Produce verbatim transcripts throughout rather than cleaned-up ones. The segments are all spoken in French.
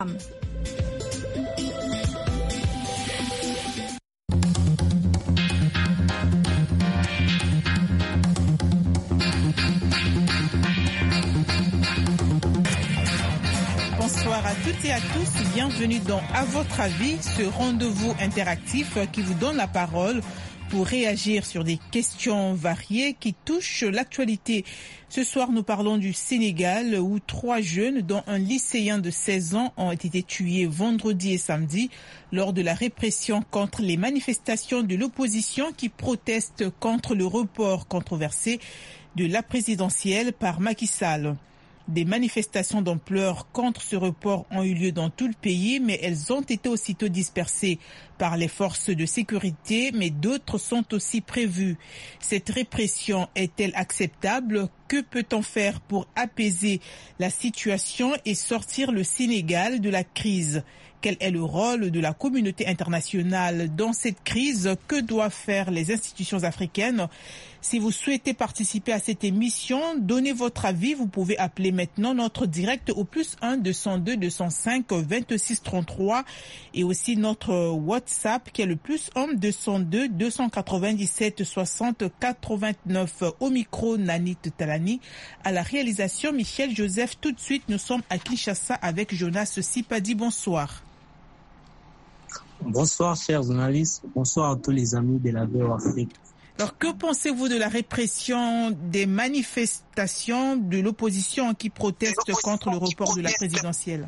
Bonsoir à toutes et à tous, bienvenue dans À votre avis, ce rendez-vous interactif qui vous donne la parole pour réagir sur des questions variées qui touchent l'actualité. Ce soir, nous parlons du Sénégal où trois jeunes, dont un lycéen de seize ans, ont été tués vendredi et samedi lors de la répression contre les manifestations de l'opposition qui protestent contre le report controversé de la présidentielle par Macky Sall. Des manifestations d'ampleur contre ce report ont eu lieu dans tout le pays, mais elles ont été aussitôt dispersées par les forces de sécurité, mais d'autres sont aussi prévues. Cette répression est-elle acceptable? Que peut-on faire pour apaiser la situation et sortir le Sénégal de la crise? Quel est le rôle de la communauté internationale dans cette crise? Que doivent faire les institutions africaines? Si vous souhaitez participer à cette émission, donnez votre avis. Vous pouvez appeler maintenant notre direct au plus un deux cent deux deux cent cinq vingt-six trente-trois et aussi notre WhatsApp qui est le plus un deux cent deux deux cent quatre-vingt-dix-sept soixante quatre-vingt-neuf. Au micro, Nanit Talani. À la réalisation, Michel Joseph. Tout de suite, nous sommes à Kinshasa avec Jonas Sipadi. Bonsoir. Bonsoir, chers journalistes. Bonsoir à tous les amis de la V O Afrique. Alors, que pensez-vous de la répression des manifestations de l'opposition qui protestent contre le report de la présidentielle?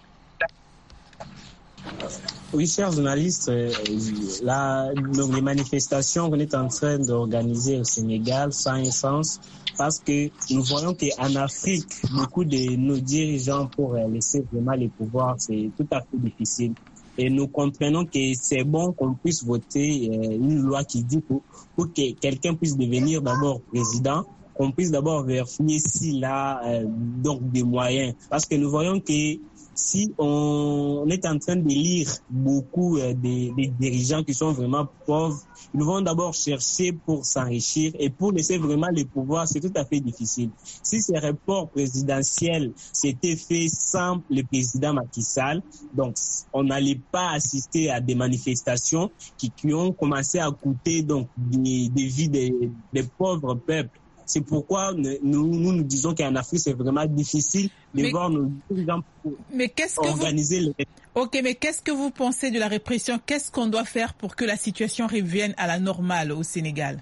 Oui, chers journalistes, euh, la, donc les manifestations qu'on est en train d'organiser au Sénégal sans un sens, parce que nous voyons qu'en Afrique, beaucoup de nos dirigeants, pour laisser vraiment les pouvoirs, c'est tout à fait difficile. Et nous comprenons que c'est bon qu'on puisse voter euh, une loi qui dit pour, pour que quelqu'un puisse devenir d'abord président, qu'on puisse d'abord vérifier s'il a euh, donc des moyens. Parce que nous voyons que si on est en train de lire beaucoup euh, des, des dirigeants qui sont vraiment pauvres, ils vont d'abord chercher pour s'enrichir et pour laisser vraiment les pouvoirs, c'est tout à fait difficile. Si ces reports présidentiels s'étaient faits sans le président Macky Sall, donc on n'allait pas assister à des manifestations qui, qui ont commencé à coûter donc des, des vies des, des pauvres peuples. C'est pourquoi nous nous, nous disons qu'en Afrique, c'est vraiment difficile de mais, voir nos dirigeants mais qu'est-ce que organiser vous... les... Ok, mais qu'est-ce que vous pensez de la répression? Qu'est-ce qu'on doit faire pour que la situation revienne à la normale au Sénégal?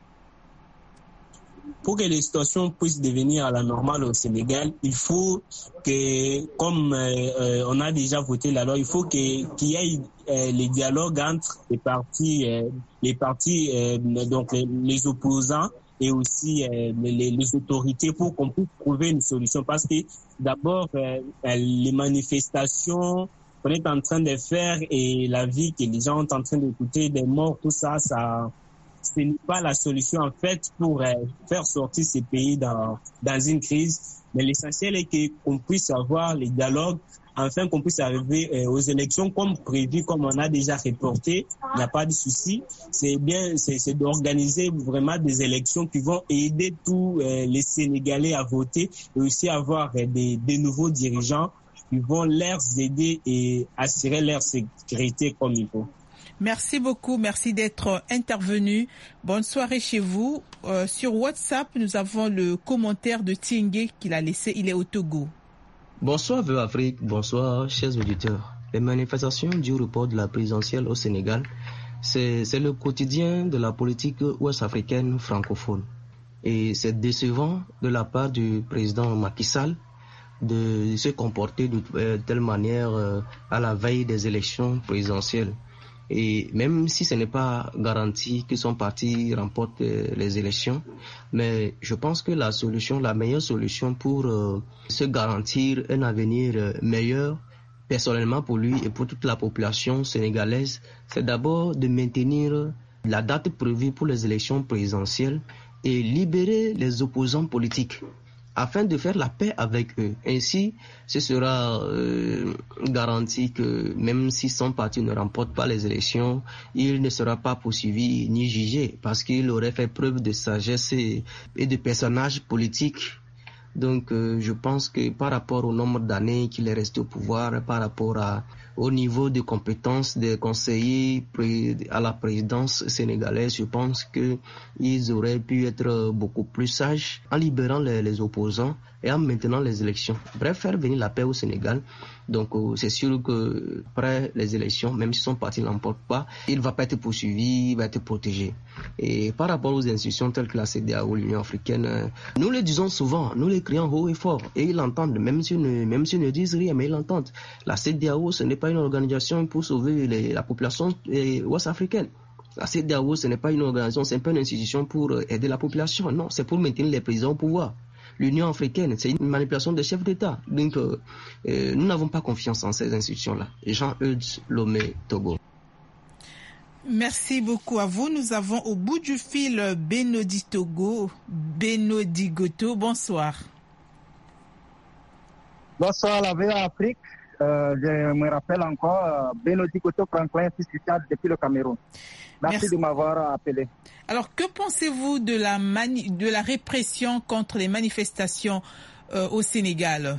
Pour que les situations puissent devenir à la normale au Sénégal, il faut que, comme euh, on a déjà voté la loi, il faut que, qu'il y ait euh, les dialogues entre les partis, euh, les partis euh, donc les, les opposants et aussi euh, les, les autorités pour qu'on puisse trouver une solution. Parce que d'abord, euh, les manifestations qu'on est en train de faire et la vie que les gens sont en train d'écouter, des morts, tout ça, ça, ce n'est pas la solution en fait pour euh, faire sortir ces pays dans, dans une crise. Mais l'essentiel est que, qu'on puisse avoir les dialogues afin qu'on puisse arriver euh, aux élections comme prévu, comme on a déjà reporté. Il n'y a pas de souci. C'est bien, c'est, c'est d'organiser vraiment des élections qui vont aider tous euh, les Sénégalais à voter et aussi avoir euh, des, des nouveaux dirigeants qui vont leur aider et assurer leur sécurité comme il faut. Merci beaucoup, merci d'être intervenu. Bonne soirée chez vous. Euh, sur WhatsApp, nous avons le commentaire de Tingue qu'il a laissé, il est au Togo. Bonsoir V O Afrique, bonsoir chers auditeurs. Les manifestations du report de la présidentielle au Sénégal, c'est, c'est le quotidien de la politique ouest-africaine francophone. Et c'est décevant de la part du président Macky Sall de se comporter de euh, telle manière euh, à la veille des élections présidentielles. Et même si ce n'est pas garanti que son parti remporte euh, les élections, mais je pense que la solution, la meilleure solution pour euh, se garantir un avenir euh, meilleur, personnellement pour lui et pour toute la population sénégalaise, c'est d'abord de maintenir la date prévue pour les élections présidentielles et libérer les opposants politiques, afin de faire la paix avec eux. Ainsi, ce sera euh, garanti que même si son parti ne remporte pas les élections, il ne sera pas poursuivi ni jugé, parce qu'il aurait fait preuve de sagesse et, et de personnage politique Donc euh, je pense que par rapport au nombre d'années qu'il est resté au pouvoir, par rapport à, au niveau de compétences des conseillers à la présidence sénégalaise, je pense qu'ils auraient pu être beaucoup plus sages en libérant les, les opposants et en maintenant les élections. Bref, faire venir la paix au Sénégal. Donc euh, c'est sûr que après les élections, même si son parti ne l'emporte pas, il ne va pas être poursuivi, il va être protégé. Et par rapport aux institutions telles que la C E D E A O, l'Union africaine, euh, nous le disons souvent, nous les crions haut et fort, et ils l'entendent, même s'ils ne, même s'ils ne disent rien, mais ils l'entendent. La C E D E A O, ce n'est pas une organisation pour sauver les, la population ouest-africaine. La C E D E A O, ce n'est pas une organisation, c'est pas une institution pour aider la population, non, c'est pour maintenir les présidents au pouvoir. L'Union africaine, c'est une manipulation des chefs d'État. Donc, euh, euh, nous n'avons pas confiance en ces institutions-là. Jean-Eudes Lomé, Togo. Merci beaucoup à vous. Nous avons au bout du fil Benodi Togo, Benodi Goto. Bonsoir. Bonsoir, la V A Afrique. Euh, je me rappelle encore euh, Benodi Goto Franklin, fils du Tchad, depuis le Cameroun. Merci, Merci de m'avoir appelé. Alors, que pensez-vous de la, mani- de la répression contre les manifestations euh, au Sénégal?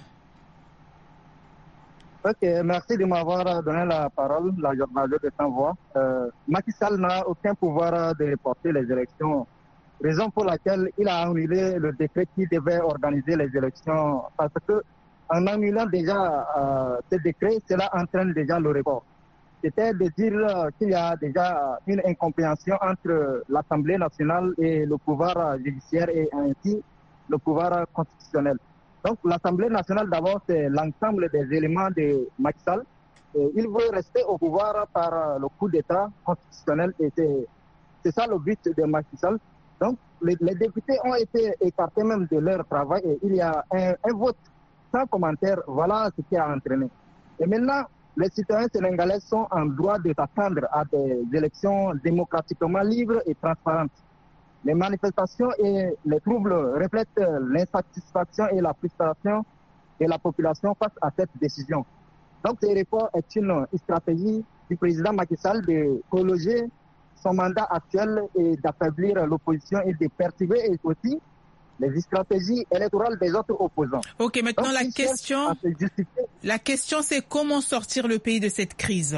Ok, merci de m'avoir donné la parole, la journaliste de Sans-Voix. Euh, Macky Sall n'a aucun pouvoir de reporter les élections, raison pour laquelle il a annulé le décret qui devait organiser les élections, parce que en annulant déjà euh, ce décret, cela entraîne déjà le report. C'était de dire euh, qu'il y a déjà une incompréhension entre l'Assemblée nationale et le pouvoir judiciaire et ainsi le pouvoir constitutionnel. Donc l'Assemblée nationale d'abord c'est l'ensemble des éléments de Macky Sall. Et il veut rester au pouvoir par le coup d'État constitutionnel et c'est, c'est ça le but de Macky Sall. Donc les, les députés ont été écartés même de leur travail et il y a un, un vote sans commentaire. Voilà ce qui a entraîné. Et maintenant, les citoyens sénégalais sont en droit de s'attendre à des élections démocratiquement libres et transparentes. Les manifestations et les troubles reflètent l'insatisfaction et la frustration de la population face à cette décision. Donc, ce report est une stratégie du président Macky Sall de prolonger son mandat actuel et d'affaiblir l'opposition et de perturber aussi les stratégies électorales des autres opposants. Ok, maintenant Donc, la question, la question c'est comment sortir le pays de cette crise?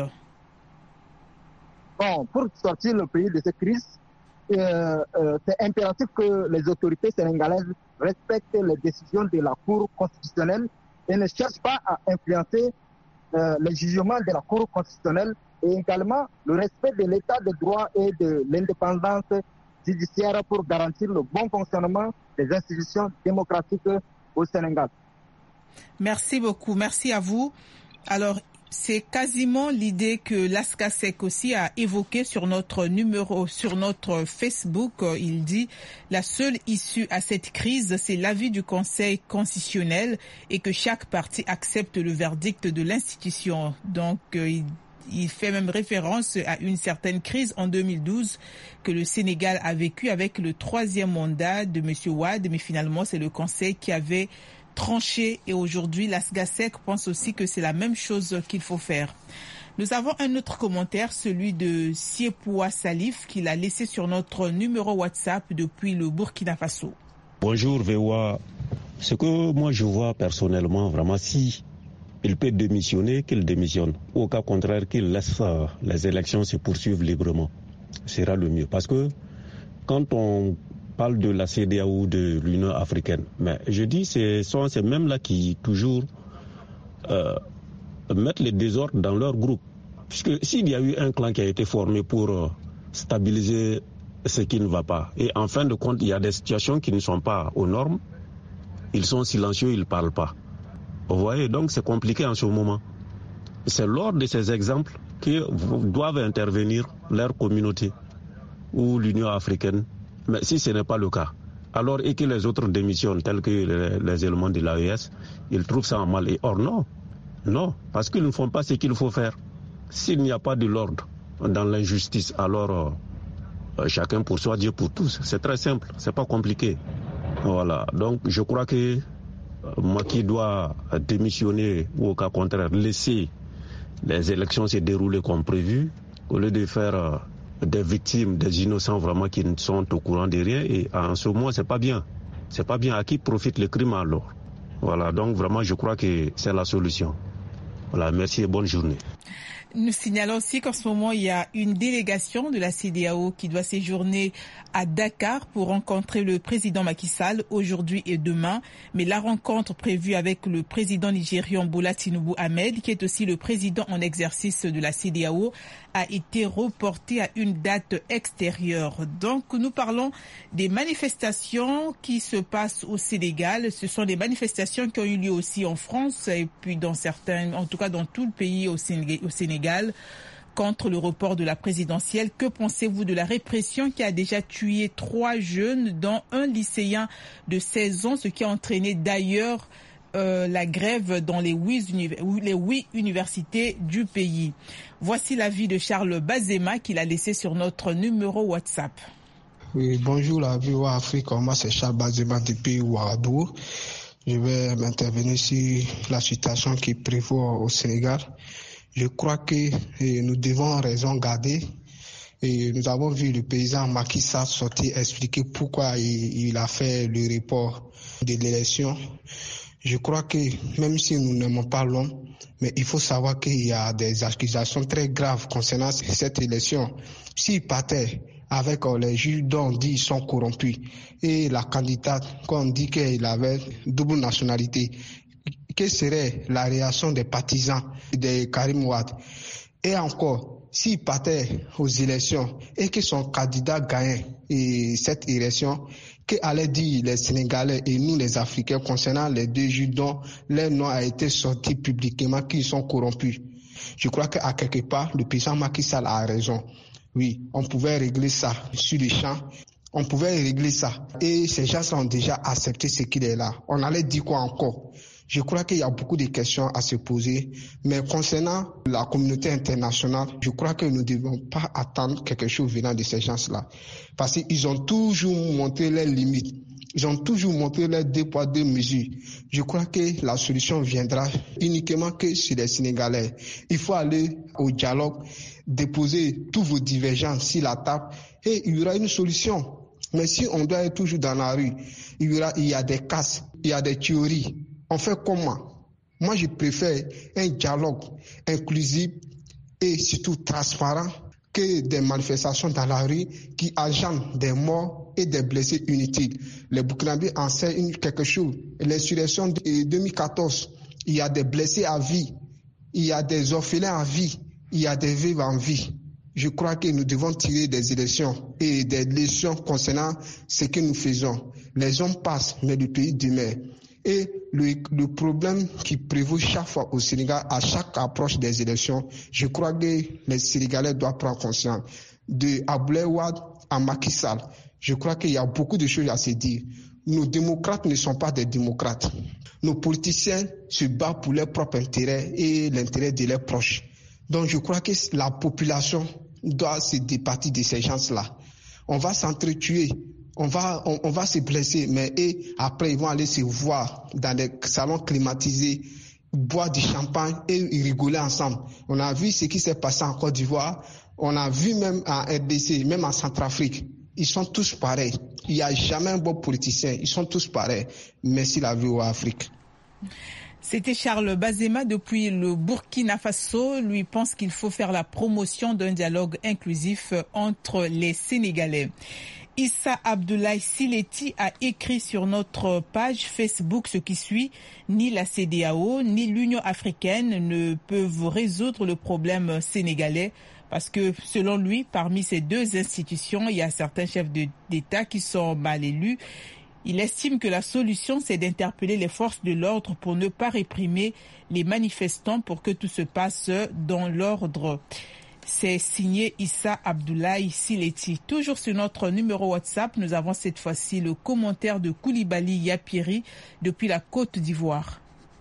Bon, pour sortir le pays de cette crise, euh, euh, c'est impératif que les autorités sénégalaises respectent les décisions de la Cour constitutionnelle et ne cherchent pas à influencer euh, les jugements de la Cour constitutionnelle et également le respect de l'état de droit et de l'indépendance judiciaire pour garantir le bon fonctionnement des institutions démocratiques au Sénégal. Merci beaucoup, merci à vous. Alors, c'est quasiment l'idée que l'ASCASEC aussi a évoquée sur notre numéro, sur notre Facebook. Il dit la seule issue à cette crise, c'est l'avis du Conseil constitutionnel et que chaque parti accepte le verdict de l'institution. Donc, il Il fait même référence à une certaine crise en deux mille douze que le Sénégal a vécu avec le troisième mandat de M. Wade, mais finalement c'est le Conseil qui avait tranché et aujourd'hui l'ASGASEC pense aussi que c'est la même chose qu'il faut faire. Nous avons un autre commentaire, celui de Siepoua Salif, qu'il a laissé sur notre numéro WhatsApp depuis le Burkina Faso. Bonjour V O A. Ce que moi je vois personnellement, vraiment, si il peut démissionner, qu'il démissionne. Au cas contraire, qu'il laisse les élections se poursuivre librement. Ce sera le mieux. Parce que quand on parle de la C E D E A O ou de l'Union africaine, mais je dis ce sont ces mêmes-là qui toujours euh, mettent les désordres dans leur groupe. Puisque s'il y a eu un clan qui a été formé pour euh, stabiliser ce qui ne va pas, et en fin de compte, il y a des situations qui ne sont pas aux normes, ils sont silencieux, ils ne parlent pas. Vous voyez, donc c'est compliqué en ce moment. C'est lors de ces exemples que doivent intervenir leur communauté ou l'Union africaine. Mais si ce n'est pas le cas, alors et que les autres démissionnent, tels que les, les éléments de l'A E S, ils trouvent ça en mal. Et or non, non, parce qu'ils ne font pas ce qu'il faut faire. S'il n'y a pas de l'ordre dans l'injustice, alors euh, chacun pour soi, Dieu pour tous. C'est très simple, c'est pas compliqué. Voilà, donc je crois que Macky doit démissionner ou au cas contraire laisser les élections se dérouler comme prévu au lieu de faire des victimes, des innocents vraiment qui ne sont au courant de rien. Et en ce moment, c'est pas bien. C'est pas bien. À qui profite le crime alors? Voilà, donc vraiment, je crois que c'est la solution. Voilà, merci et bonne journée. Nous signalons aussi qu'en ce moment, il y a une délégation de la C E D A O qui doit séjourner à Dakar pour rencontrer le président Macky Sall aujourd'hui et demain. Mais la rencontre prévue avec le président nigérian Bola Tinubu Ahmed, qui est aussi le président en exercice de la C E D A O, a été reportée à une date extérieure. Donc, nous parlons des manifestations qui se passent au Sénégal. Ce sont des manifestations qui ont eu lieu aussi en France et puis dans certains, en tout cas dans tout le pays au Sénégal, contre le report de la présidentielle. Que pensez-vous de la répression qui a déjà tué trois jeunes, dont un lycéen de seize ans, ce qui a entraîné d'ailleurs euh, la grève dans les huit, univers, les huit universités du pays? Voici l'avis de Charles Bazema qu'il a laissé sur notre numéro WhatsApp. Oui, bonjour la V O A Afrique, moi c'est Charles Bazema depuis Ouagadougou. Je vais m'intervenir sur la situation qui prévaut au Sénégal. Je crois que eh, nous devons raison garder. Et nous avons vu le président Macky Sall sortir expliquer pourquoi il, il a fait le report de l'élection. Je crois que même si nous n'aimons pas l'homme, mais il faut savoir qu'il y a des accusations très graves concernant cette élection. S'il partait avec les juges dont on dit qu'ils sont corrompus et la candidate qu'on dit qu'elle avait double nationalité, quelle serait la réaction des partisans de Karim Wade? Et encore, s'il partait aux élections et que son candidat gagnait cette élection, qu'allaient dire les Sénégalais et nous les Africains concernant les deux juges dont leur nom a été sorti publiquement qu'ils sont corrompus? Je crois qu'à quelque part, le président Macky Sall a raison. Oui, on pouvait régler ça sur les champs. On pouvait régler ça. Et ces gens ont déjà accepté ce qu'il est là. On allait dire quoi encore? Je crois qu'il y a beaucoup de questions à se poser, mais concernant la communauté internationale, je crois que nous ne devons pas attendre quelque chose venant de ces gens-là. Parce qu'ils ont toujours montré leurs limites. Ils ont toujours montré leurs deux poids, deux mesures. Je crois que la solution viendra uniquement que sur les Sénégalais. Il faut aller au dialogue, déposer tous vos divergences sur la table et il y aura une solution. Mais si on doit être toujours dans la rue, il y aura, il y a des casses, il y a des théories. On fait comment? Moi, je préfère un dialogue inclusif et surtout transparent que des manifestations dans la rue qui engendrent des morts et des blessés inutiles. Les Burkinabés enseignent quelque chose. L'insurrection de deux mille quatorze, il y a des blessés à vie, il y a des orphelins à vie, il y a des veuves en vie. Je crois que nous devons tirer des élections et des leçons concernant ce que nous faisons. Les hommes passent, mais le pays demeure. Et le, le problème qui prévaut chaque fois au Sénégal, à chaque approche des élections, je crois que les Sénégalais doivent prendre conscience. De Abdoulaye Wade à Macky Sall, je crois qu'il y a beaucoup de choses à se dire. Nos démocrates ne sont pas des démocrates. Nos politiciens se battent pour leur propre intérêt et l'intérêt de leurs proches. Donc je crois que la population doit se départir de ces gens-là. On va s'entretuer. On va, on, on va se blesser, mais et après ils vont aller se voir dans des salons climatisés, boire du champagne et rigoler ensemble. On a vu ce qui s'est passé en Côte d'Ivoire, on a vu même en R D C, même en Centrafrique. Ils sont tous pareils. Il n'y a jamais un bon politicien. Ils sont tous pareils. Merci la V O A Afrique. C'était Charles Bazema depuis le Burkina Faso. Lui pense qu'il faut faire la promotion d'un dialogue inclusif entre les Sénégalais. Issa Abdoulaye Sileti a écrit sur notre page Facebook ce qui suit. Ni la C E D A O ni l'Union africaine ne peuvent résoudre le problème sénégalais parce que selon lui, parmi ces deux institutions, il y a certains chefs d'État qui sont mal élus. Il estime que la solution, c'est d'interpeller les forces de l'ordre pour ne pas réprimer les manifestants pour que tout se passe dans l'ordre. C'est signé Issa Abdoulaye Sileti. Toujours sur notre numéro WhatsApp, nous avons cette fois-ci le commentaire de Koulibaly Yapiri depuis la Côte d'Ivoire.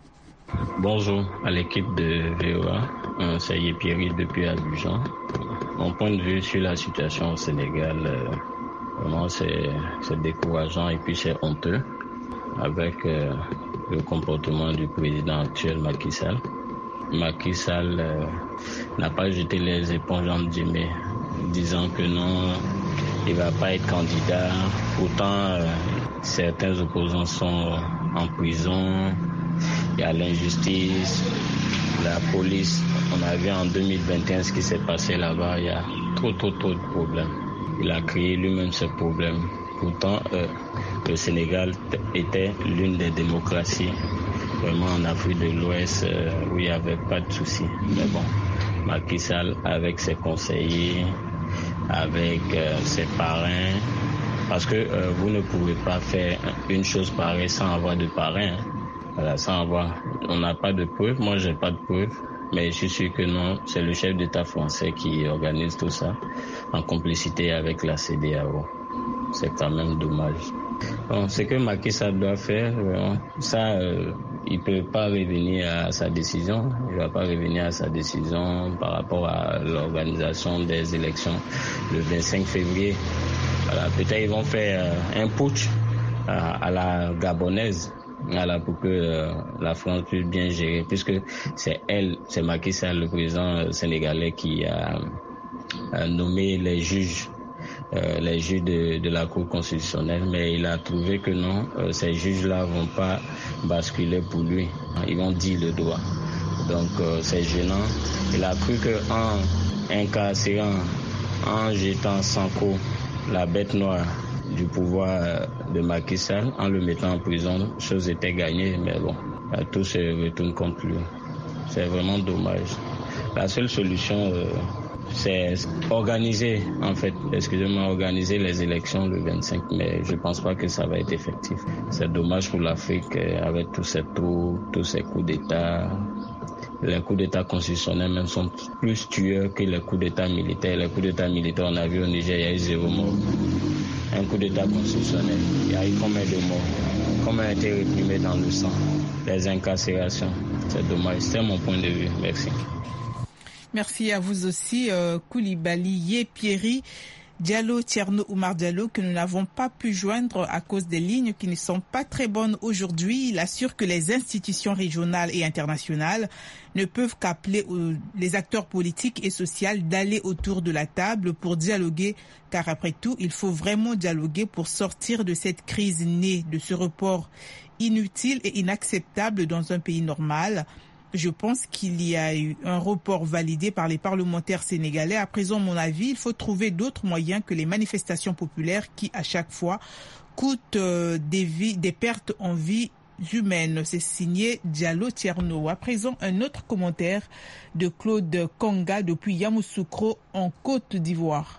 Bonjour à l'équipe de V O A, c'est Yapiri depuis Abidjan. Mon point de vue sur la situation au Sénégal, vraiment c'est, c'est décourageant et puis c'est honteux avec euh, le comportement du président actuel Macky Sall. Macky Sall euh, n'a pas jeté les éponges en guillemets, disant que non, il va pas être candidat. Pourtant, euh, certains opposants sont en prison, il y a l'injustice, la police. On a vu en deux mille vingt et un ce qui s'est passé là-bas, il y a trop, trop, trop de problèmes. Il a créé lui-même ce problème. Pourtant, euh, le Sénégal était l'une des démocraties vraiment en Afrique de l'Ouest euh, où il n'y avait pas de soucis. Mais bon, Macky Sall avec ses conseillers, avec euh, ses parrains, parce que euh, vous ne pouvez pas faire une chose pareille sans avoir de parrain. Hein. Voilà, sans avoir, on n'a pas de preuves. Moi, j'ai pas de preuves, mais je suis sûr que non, c'est le chef d'État français qui organise tout ça en complicité avec la C E D E A O. C'est quand même dommage. Bon, ce que Macky Sall doit faire, ça, euh, il peut pas revenir à sa décision. Il va pas revenir à sa décision par rapport à l'organisation des élections le vingt-cinq février. Voilà, peut-être ils vont faire euh, un putsch à, à la gabonaise. Voilà, pour que euh, la France puisse bien gérer, puisque c'est elle, c'est Macky Sall, le président sénégalais, qui a, a nommé les juges, euh, les juges de, de la Cour constitutionnelle, mais il a trouvé que non, euh, ces juges-là vont pas basculer pour lui, ils vont dire le droit. Donc euh, c'est gênant. Il a cru qu'en incarcérant, en jetant Sanko, la bête noire du pouvoir de Macky Sall, en le mettant en prison, chose était gagnée, mais bon, tout se retourne contre lui. C'est vraiment dommage. La seule solution, euh, c'est organiser, en fait, excusez-moi, organiser les élections le vingt-cinq, mais je pense pas que ça va être effectif. C'est dommage pour l'Afrique, avec tous ces trous, tous ces coups d'État. Les coups d'État constitutionnels même sont plus tueurs que les coups d'État militaires. Les coups d'État militaires, on a vu au Niger, il y a eu zéro mort. Un coup d'État constitutionnel, il y a eu combien de morts? Combien a été réprimé dans le sang? Les incarcérations, c'est dommage. C'est mon point de vue. Merci. Merci à vous aussi, euh, Koulibaly Yepierry. Diallo, Thierno Oumar Diallo, que nous n'avons pas pu joindre à cause des lignes qui ne sont pas très bonnes aujourd'hui. Il assure que les institutions régionales et internationales ne peuvent qu'appeler les acteurs politiques et sociaux d'aller autour de la table pour dialoguer, car après tout, il faut vraiment dialoguer pour sortir de cette crise née de ce report inutile et inacceptable dans un pays normal. Je pense qu'il y a eu un report validé par les parlementaires sénégalais. À présent, mon avis, il faut trouver d'autres moyens que les manifestations populaires qui, à chaque fois, coûtent euh, des vies, des pertes en vie humaines. C'est signé Diallo Thierno. À présent, un autre commentaire de Claude Konga depuis Yamoussoukro en Côte d'Ivoire.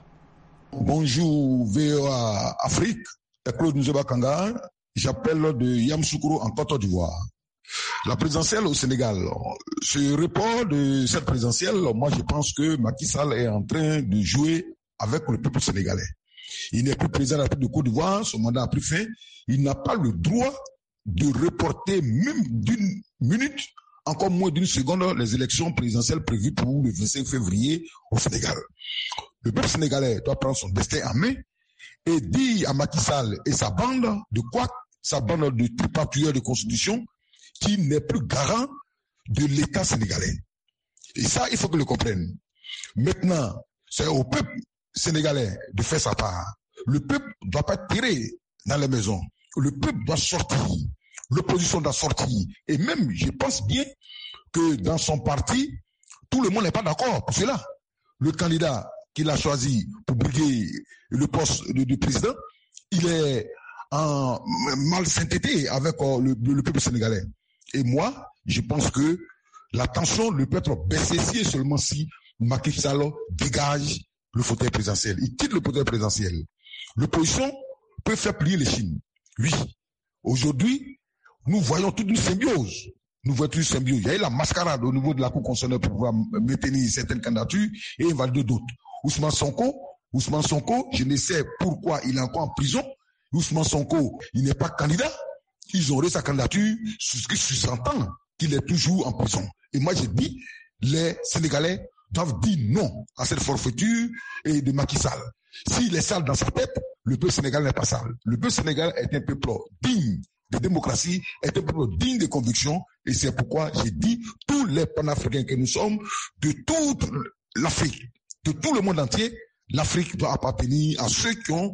Bonjour V O A Afrique, Claude Nzeba Konga. J'appelle de Yamoussoukro en Côte d'Ivoire. La présidentielle au Sénégal, ce report de cette présidentielle, moi je pense que Macky Sall est en train de jouer avec le peuple sénégalais. Il n'est plus président de la République de Côte d'Ivoire, son mandat a pris fin. Il n'a pas le droit de reporter même d'une minute, encore moins d'une seconde, les élections présidentielles prévues pour le vingt-cinq février au Sénégal. Le peuple sénégalais doit prendre son destin en main et dire à Macky Sall et sa bande de quoi, sa bande de tripatouilleurs de constitution, qui n'est plus garant de l'État sénégalais. Et ça, il faut que le comprenne. Maintenant, c'est au peuple sénégalais de faire sa part. Le peuple ne doit pas être tiré dans les maisons. Le peuple doit sortir. L'opposition doit sortir. Et même, je pense bien que dans son parti, tout le monde n'est pas d'accord pour cela. Le candidat qu'il a choisi pour briguer le poste de, de président, il est en mal synthété avec le, le peuple sénégalais. Et moi, je pense que la tension ne peut être baissée si et seulement si Macky Sall dégage le fauteuil présidentiel. Il quitte le fauteuil présidentiel. L'opposition peut faire plier les Chines. Oui. Aujourd'hui, nous voyons toute une symbiose. Nous voyons toute une symbiose. Il y a eu la mascarade au niveau de la Cour constitutionnelle pour pouvoir maintenir certaines candidatures et invalider d'autres. Ousmane Sonko, Ousmane Sonko, je ne sais pourquoi il est encore en prison. Ousmane Sonko, il n'est pas candidat. Ils ont reçu sa candidature, ce qui sous-entend qu'il est toujours en prison. Et moi, je dis, les Sénégalais doivent dire non à cette forfaiture et de Macky Sall. S'il est sale dans sa tête, le peuple sénégalais n'est pas sale. Le peuple sénégalais est un peuple digne de démocratie, est un peuple digne de conviction. Et c'est pourquoi j'ai dit, tous les panafricains que nous sommes, de toute l'Afrique, de tout le monde entier, l'Afrique doit appartenir à ceux qui ont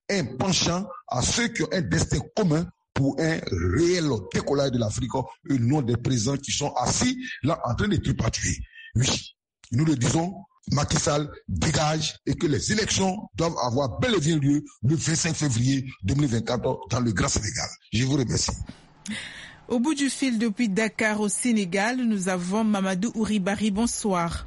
un penchant à ceux qui ont un destin commun pour un réel décollage de l'Afrique et non des présidents qui sont assis là en train de tripatuer. Oui, nous le disons, Macky Sall dégage et que les élections doivent avoir bel et bien lieu le vingt-cinq février deux mille vingt-quatre dans le Grand Sénégal. Je vous remercie. Au bout du fil depuis Dakar au Sénégal, nous avons Mamadou Ouribari. Bonsoir.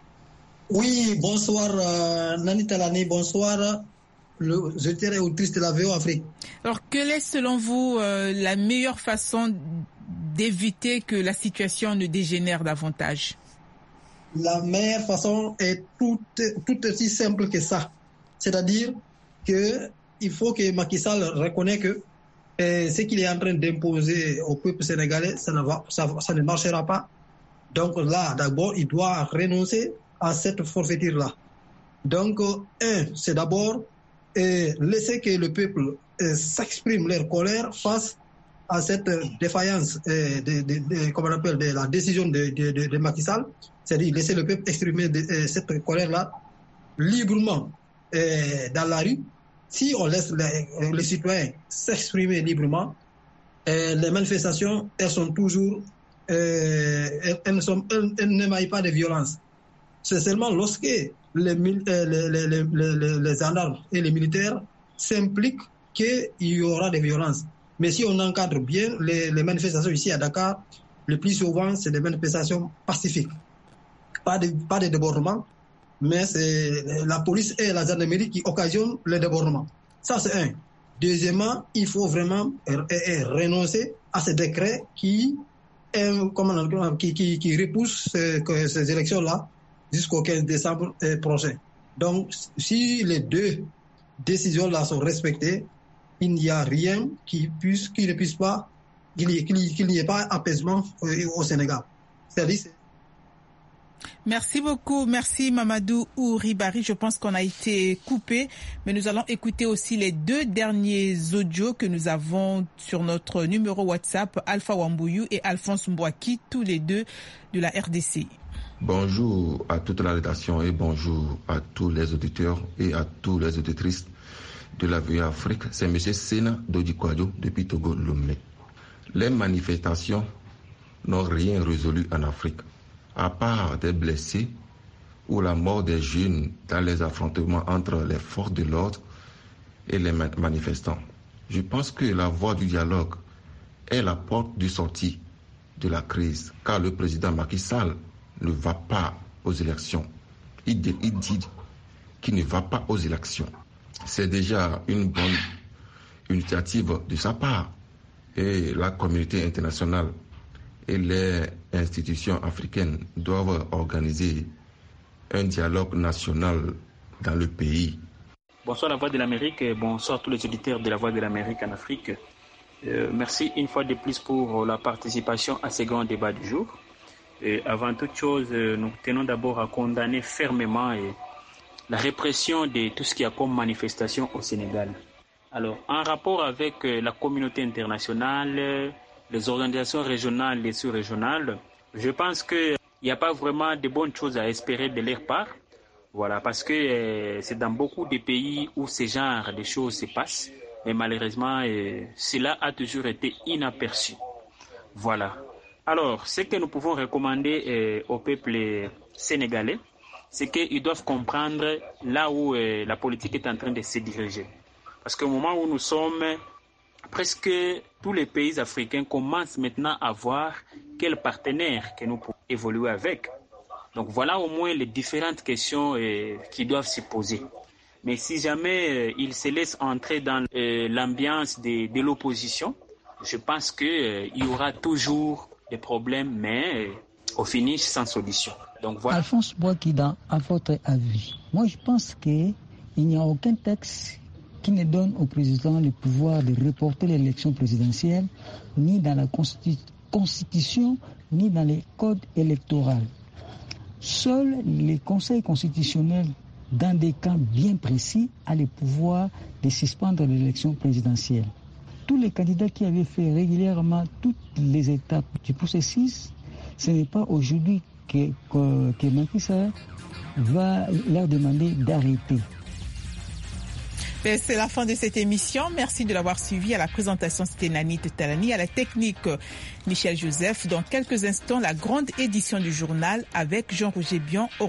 Oui, bonsoir euh, Nani Talani, bonsoir le auditeur et auditrice de la V O Afrique. Alors, quelle est selon vous euh, la meilleure façon d'éviter que la situation ne dégénère davantage? La meilleure façon est tout, tout aussi simple que ça. C'est-à-dire qu'il faut que Macky Sall reconnaisse que euh, ce qu'il est en train d'imposer au peuple sénégalais, ça ne, va, ça, ça ne marchera pas. Donc là, d'abord, il doit renoncer à cette forfaiture-là. Donc, un, c'est d'abord euh, laisser que le peuple euh, s'exprime leur colère face à cette défaillance euh, de, de, de, comment on appelle, de la décision de, de, de, de Macky Sall, c'est-à-dire laisser le peuple exprimer de, euh, cette colère-là librement euh, dans la rue. Si on laisse les, les citoyens s'exprimer librement, euh, les manifestations, elles sont toujours, euh, elles, elles, sont, elles, elles n'émaillent pas de violence. C'est seulement lorsque les, les, les, les, les, les, les gendarmes et les militaires s'impliquent qu'il y aura des violences. Mais si on encadre bien les, les manifestations ici à Dakar, le plus souvent, c'est des manifestations pacifiques. Pas de, pas de débordements, mais c'est la police et la gendarmerie qui occasionnent les débordements. Ça, c'est un. Deuxièmement, il faut vraiment renoncer à ces décrets qui, comment, qui, qui, qui repoussent ces, ces élections-là jusqu'au quinze décembre prochain. Donc, si les deux décisions-là sont respectées, il n'y a rien qui puisse, qui ne puisse pas, qu'il n'y ait, qu'il n'y ait pas apaisement au Sénégal. C'est-à-dire, merci beaucoup, merci Mamadou Ouribari. Je pense qu'on a été coupé, mais nous allons écouter aussi les deux derniers audios que nous avons sur notre numéro WhatsApp, Alpha Wambouyou et Alphonse Mbouaki, tous les deux de la R D C. Bonjour à toute la rédaction et bonjour à tous les auditeurs et à tous les auditrices de la V O Afrique. C'est M. Sena Dodikwadio depuis Togo-Lomé. Les manifestations n'ont rien résolu en Afrique, à part des blessés ou la mort des jeunes dans les affrontements entre les forces de l'ordre et les manifestants. Je pense que la voie du dialogue est la porte de sortie de la crise, car le président Macky Sall ne va pas aux élections. Il dit, il dit qu'il ne va pas aux élections. C'est déjà une bonne initiative de sa part. Et la communauté internationale et les institutions africaines doivent organiser un dialogue national dans le pays. Bonsoir la Voix de l'Amérique et bonsoir tous les auditeurs de la Voix de l'Amérique en Afrique. Euh, merci une fois de plus pour la participation à ce grand débat du jour. Et avant toute chose, nous tenons d'abord à condamner fermement et la répression de tout ce qu'il y a comme manifestation au Sénégal. Alors, en rapport avec la communauté internationale, les organisations régionales et sous-régionales, je pense qu'il n'y a pas vraiment de bonnes choses à espérer de leur part. Voilà, parce que euh, c'est dans beaucoup de pays où ce genre de choses se passent, mais malheureusement, euh, cela a toujours été inaperçu. Voilà. Alors, ce que nous pouvons recommander euh, au peuple sénégalais, c'est qu'ils doivent comprendre là où euh, la politique est en train de se diriger. Parce qu'au moment où nous sommes, presque tous les pays africains commencent maintenant à voir quels partenaires que nous pouvons évoluer avec. Donc voilà au moins les différentes questions euh, qui doivent se poser. Mais si jamais euh, ils se laissent entrer dans euh, l'ambiance de, de l'opposition, je pense qu'il euh, y aura toujours des problèmes, mais euh, au finish sans solution. Donc voilà. Alphonse Mbouaki, à votre avis, moi je pense qu'il n'y a aucun texte qui ne donne au président le pouvoir de reporter l'élection présidentielle, ni dans la Constitution, ni dans les codes électoraux. Seul le Conseil constitutionnel, dans des cas bien précis, a le pouvoir de suspendre l'élection présidentielle. Tous les candidats qui avaient fait régulièrement toutes les étapes du processus, ce n'est pas aujourd'hui que, que, que Macky Sall va leur demander d'arrêter. C'est la fin de cette émission. Merci de l'avoir suivi. À la présentation, c'était Nani Talani. À la technique, Michel Joseph. Dans quelques instants, la grande édition du journal avec Jean-Roger Bion.